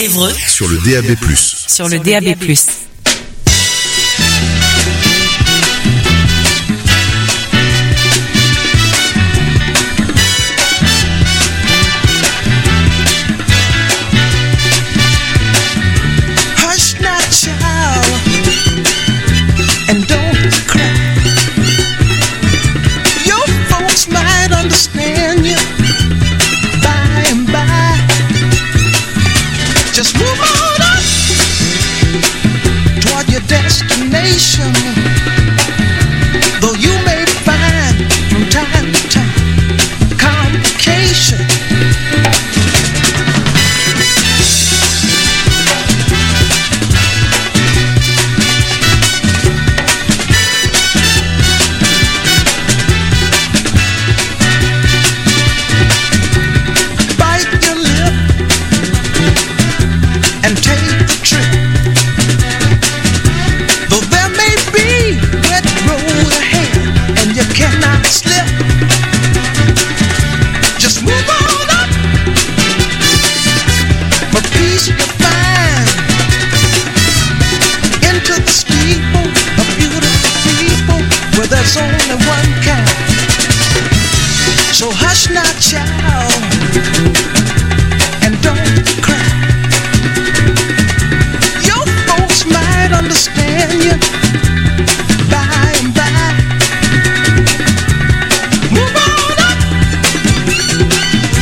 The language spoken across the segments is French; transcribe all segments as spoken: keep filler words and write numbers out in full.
Évreux sur le D A B plus. Sur le D A B plus. Destination, though you may find from time to time complication. Bite your lip and take the trip. Cannot slip. Just move on up. For peace you find into the steeple of beautiful people where there's only one kind. So hush now, child, and don't cry. Your folks might understand you by and by. Move on up.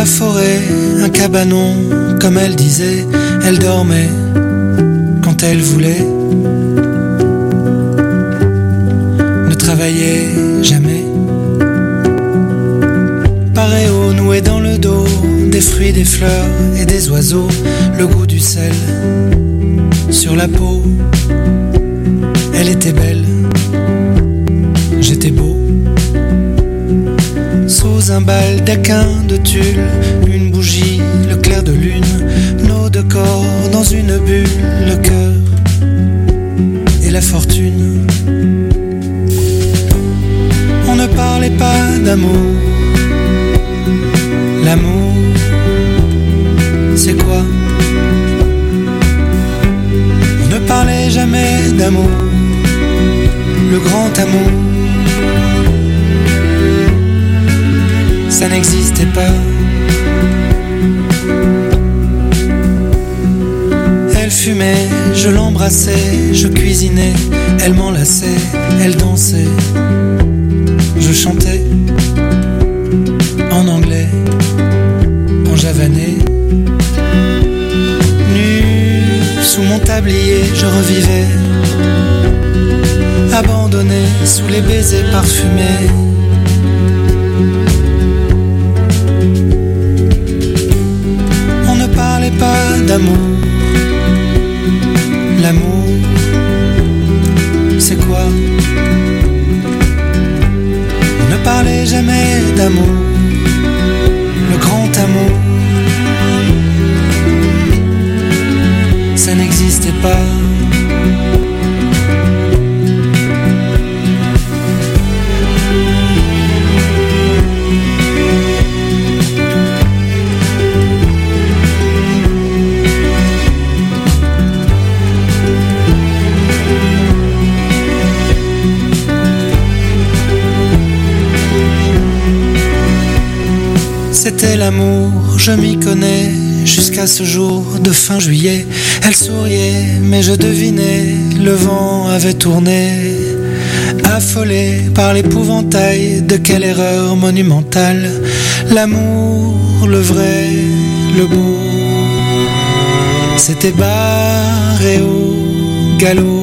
la forêt, un cabanon, comme elle disait, elle dormait quand elle voulait. Ne travaillait jamais. Paréo noué dans le dos, des fruits, des fleurs et des oiseaux, le goût du sel sur la peau. Elle était belle, j'étais beau. Sous un baldaquin de tulle, une bougie, le clair de lune, nos deux corps dans une bulle, le cœur et la fortune. On ne parlait pas d'amour. L'amour, c'est quoi? On ne parlait jamais d'amour, le grand amour. Ça n'existait pas. Elle fumait, je l'embrassais, je cuisinais, elle m'enlaçait, elle dansait, je chantais en anglais, en javanais. Nu sous mon tablier, je revivais, abandonné sous les baisers parfumés. Pas d'amour. L'amour, c'est quoi? On ne parlait jamais d'amour, le grand amour. Ça n'existait pas. C'était l'amour, je m'y connais, jusqu'à ce jour de fin juillet. Elle souriait, mais je devinais, le vent avait tourné. Affolé par l'épouvantail de quelle erreur monumentale. L'amour, le vrai, le beau, c'était barré au galop.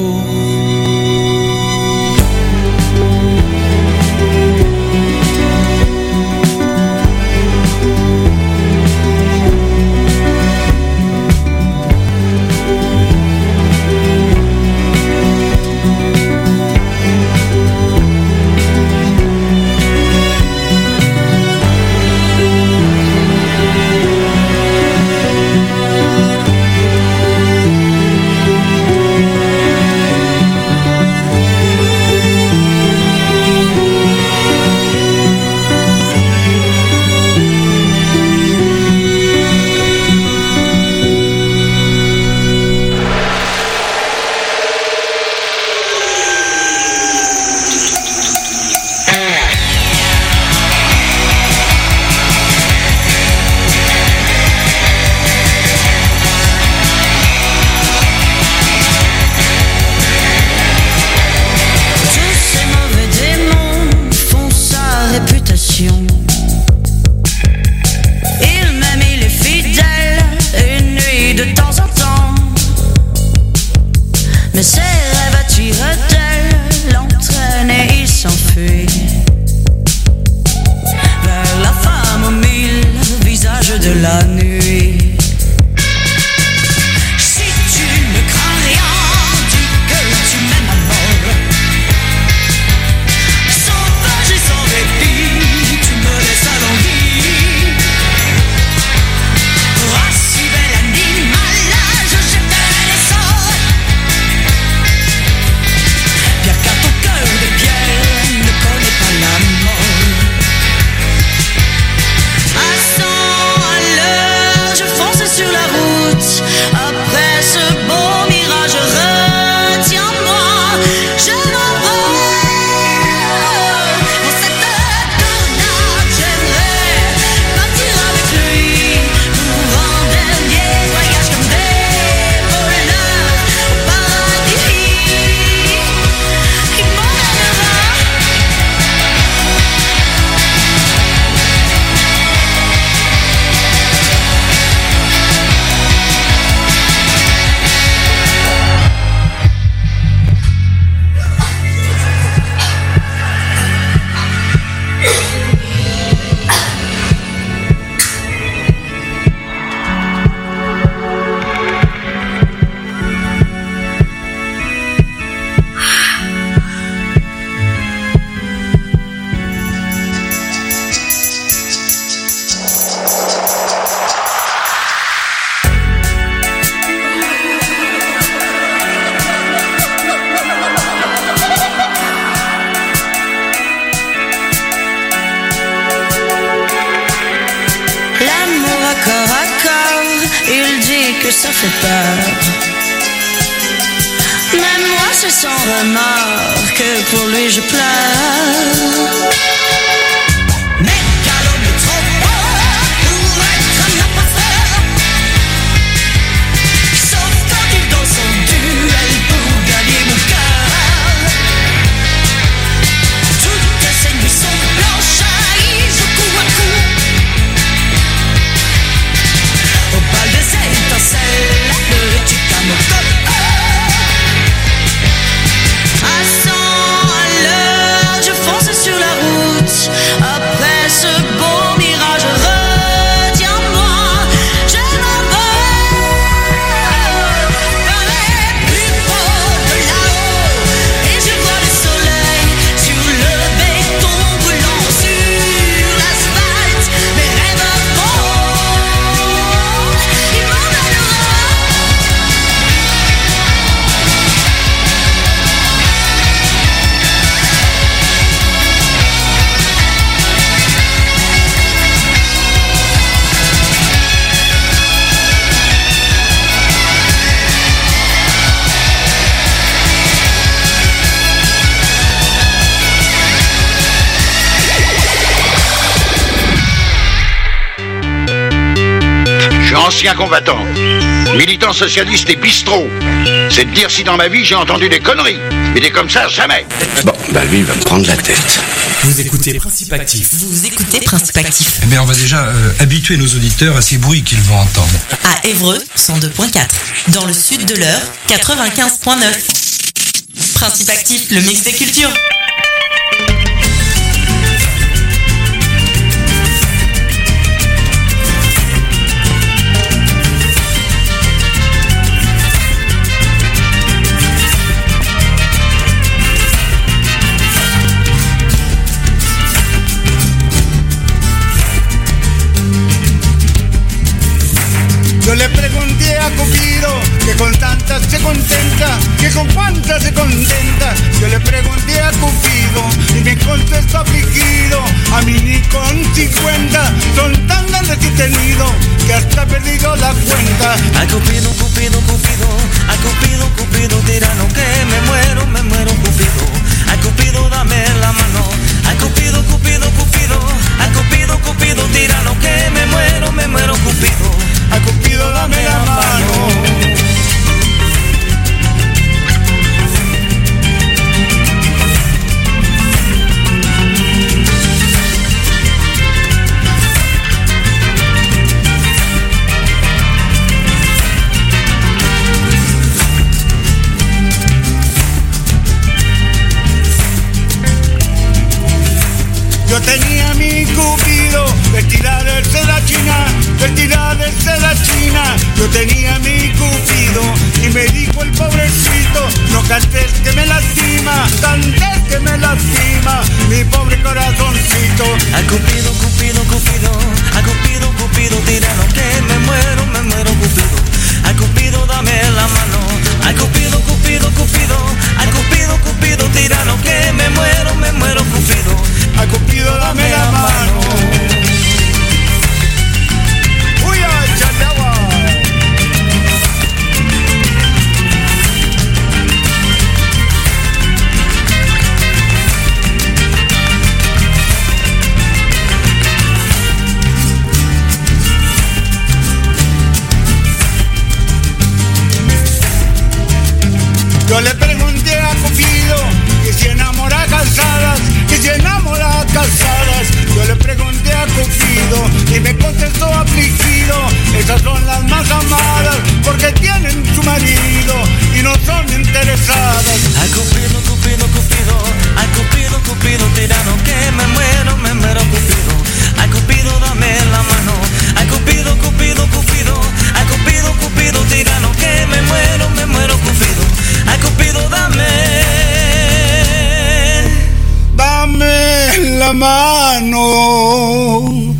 que ça fait peur. Même moi je sens remords que pour lui je pleure. Mais calme trop fort pour être un imposteur. Sauf quand il danse son duel pour gagner mon cœur. Toutes ces nuits sont blanches, il joue coup à coup. Au bal des étincelles, le Chicamauco. À cent à l'heure, je fonce sur la route. Après ce beau mirage, retiens-moi, je m'envole vers les plus beaux de là-haut. Et je vois le soleil sur le béton brûlant sur l'asphalte. Mes rêves volent, ils m'emmèneront. Je suis ancien combattant, militant socialiste et bistrot. C'est de dire si dans ma vie j'ai entendu des conneries. Mais des comme ça, jamais. Bon, bah lui, il va me prendre la tête. Vous écoutez Principe Actif. Vous écoutez Principe Actif. Eh bien, on va déjà euh, habituer nos auditeurs à ces bruits qu'ils vont entendre. À Évreux, cent deux virgule quatre. Dans le sud de l'Eure, quatre-vingt-quinze virgule neuf. Principe Actif, le mix des cultures. Yo le pregunté a Cupido que con tantas se contenta, que con cuántas se contenta. Yo le pregunté a Cupido y me contestó afligido, a mí ni con cincuenta, son tan grandes que he tenido que hasta he perdido la cuenta. A Cupido, Cupido, Cupido, a Cupido, Cupido, tirano que me muero, me muero, Cupido. A Cupido, dame la mano. A Cupido, Cupido, Cupido, a Cupido, Cupido, tirano que me muero, me muero, Cupido. A Cupido dame la mano. Yo tenía mi Cupido vestida de seda china, vestida de seda china. Yo tenía mi Cupido y me dijo el pobrecito, no cantes que me lastima, cantes que me lastima, mi pobre corazoncito. A Cupido, Cupido, Cupido, a Cupido, Cupido, tirano que me muero, me muero, Cupido. A Cupido, dame la mano. A Cupido, Cupido, Cupido, a Cupido, Cupido, tirano que me muero, me muero, Cupido. A Cupido dame la mano. Uy, échale agua. Yo le pregunté a Cupido que si enamora casadas, que si enamora casadas. Yo le pregunté a Cupido y me contestó afligido, esas son las más amadas porque tienen su marido y no son interesadas. A Cupido, Cupido, Cupido, a Cupido, Cupido, tirano que me muero, me muero, Cupido. A Cupido, dame la mano. A Cupido, Cupido, Cupido, a Cupido, Cupido, tirano que me muero, me muero, Cupido. A Cupido, dame, dame la mano.